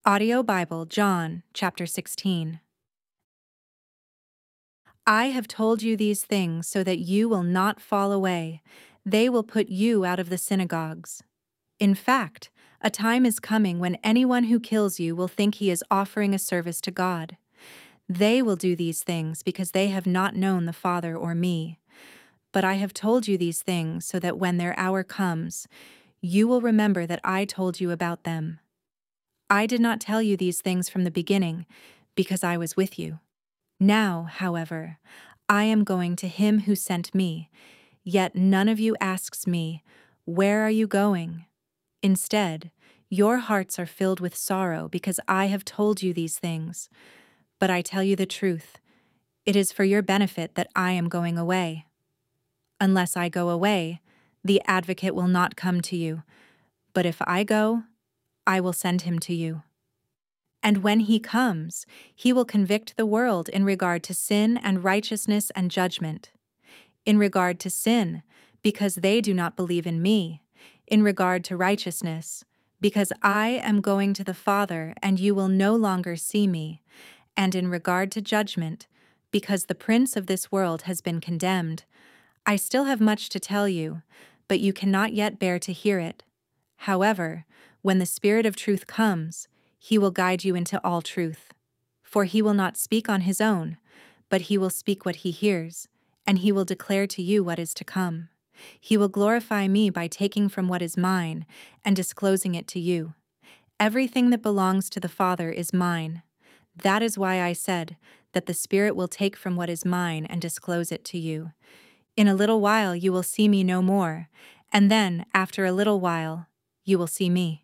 Audio Bible, John, chapter 16. I have told you these things so that you will not fall away. They will put you out of the synagogues. In fact, a time is coming when anyone who kills you will think he is offering a service to God. They will do these things because they have not known the Father or me. But I have told you these things so that when their hour comes, you will remember that I told you about them. I did not tell you these things from the beginning, because I was with you. Now, however, I am going to him who sent me, yet none of you asks me, "Where are you going?" Instead, your hearts are filled with sorrow because I have told you these things. But I tell you the truth, it is for your benefit that I am going away. Unless I go away, the Advocate will not come to you, but if I go, I will send him to you. And when he comes, he will convict the world in regard to sin and righteousness and judgment. In regard to sin, because they do not believe in me. In regard to righteousness, because I am going to the Father and you will no longer see me. And in regard to judgment, because the prince of this world has been condemned. I still have much to tell you, but you cannot yet bear to hear it. However, when the Spirit of truth comes, he will guide you into all truth. For he will not speak on his own, but he will speak what he hears, and he will declare to you what is to come. He will glorify me by taking from what is mine and disclosing it to you. Everything that belongs to the Father is mine. That is why I said that the Spirit will take from what is mine and disclose it to you. In a little while you will see me no more, and then, after a little while, you will see me.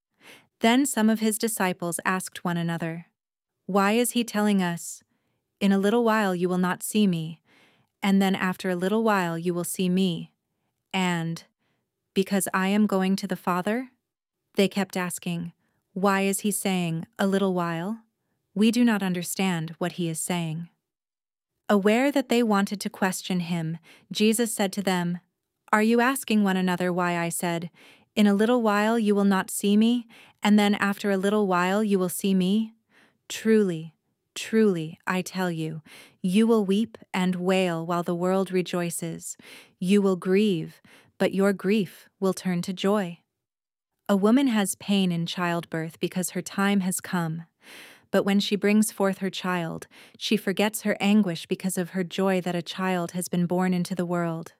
Then some of his disciples asked one another, "Why is he telling us, 'In a little while you will not see me,' and then after a little while you will see me, and 'because I am going to the Father'?" They kept asking, "Why is he saying, 'a little while'? We do not understand what he is saying." Aware that they wanted to question him, Jesus said to them, "Are you asking one another why I said, 'In a little while you will not see me, and then after a little while you will see me'? Truly, truly, I tell you, you will weep and wail while the world rejoices. You will grieve, but your grief will turn to joy." A woman has pain in childbirth because her time has come. But when she brings forth her child, she forgets her anguish because of her joy that a child has been born into the world.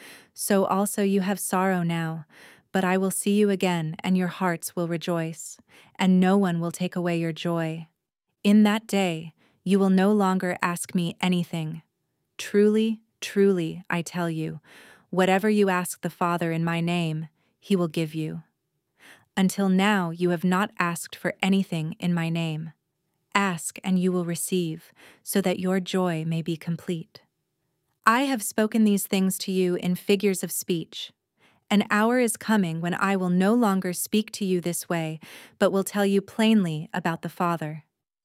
So also you have sorrow now, but I will see you again, and your hearts will rejoice, and no one will take away your joy. In that day, you will no longer ask me anything. Truly, truly, I tell you, whatever you ask the Father in my name, he will give you. Until now you have not asked for anything in my name. Ask and you will receive, so that your joy may be complete. I have spoken these things to you in figures of speech. An hour is coming when I will no longer speak to you this way, but will tell you plainly about the Father.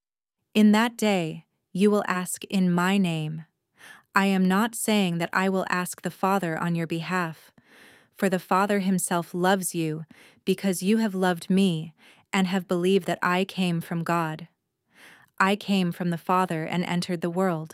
In that day, you will ask in my name. I am not saying that I will ask the Father on your behalf, for the Father himself loves you, because you have loved me and have believed that I came from God. I came from the Father and entered the world.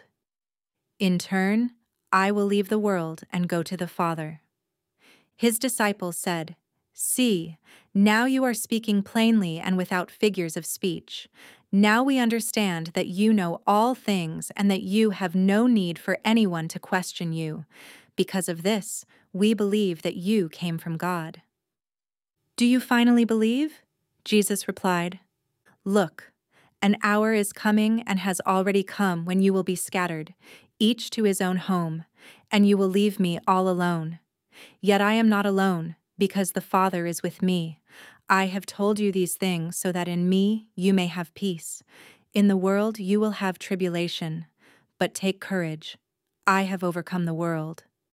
In turn, I will leave the world and go to the Father." His disciples said, "See, now you are speaking plainly and without figures of speech. Now we understand that you know all things and that you have no need for anyone to question you. Because of this, we believe that you came from God." "Do you finally believe?" Jesus replied, "Look, an hour is coming and has already come when you will be scattered, each to his own home, and you will leave me all alone. Yet I am not alone, because the Father is with me. I have told you these things so that in me you may have peace. In the world you will have tribulation, but take courage. I have overcome the world."